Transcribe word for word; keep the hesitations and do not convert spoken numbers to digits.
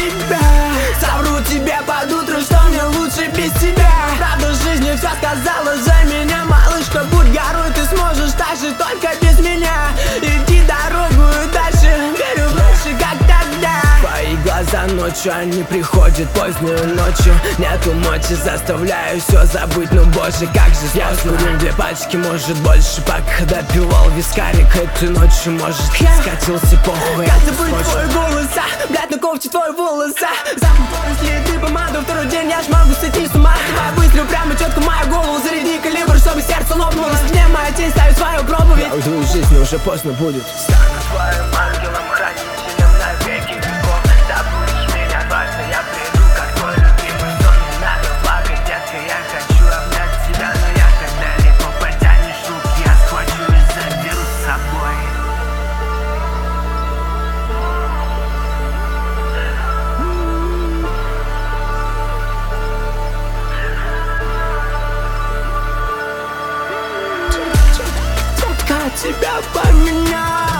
себя. Совру тебе под утро, что мне лучше без тебя. Правда в жизни все сказала за меня. Малышка, будь горой, ты сможешь так же, только без меня. Иди дорогу дальше, верю в лучше, как тогда. Твои глаза ночью, они приходят позднюю ночью. Нету мочи, заставляю все забыть, ну боже, как же сложно. Я скурил две пачки, может больше, пока допивал вискарик. Этой ночью, может, скатился похуй. Как забыть твой голос, а? Блядь, на кофте твой волос, а? Запах твои следы, помаду, второй день я ж могу сойти с ума. Давай выстрел прямо четко мою голову, заряди калибр, чтобы сердце лопнуло. Мне моя тень ставит свою проповедь. Я уйду из жизни, уже поздно будет. Стану твоим ангелом, хранителем на веки веков. Забудешь меня дважды, я приду, как твой любимый сон. Не надо плакать, детка, я хочу обнять тебя, но я когда-либо потянешь руки, я схвачу и заберу с собой. Как тебя поменять?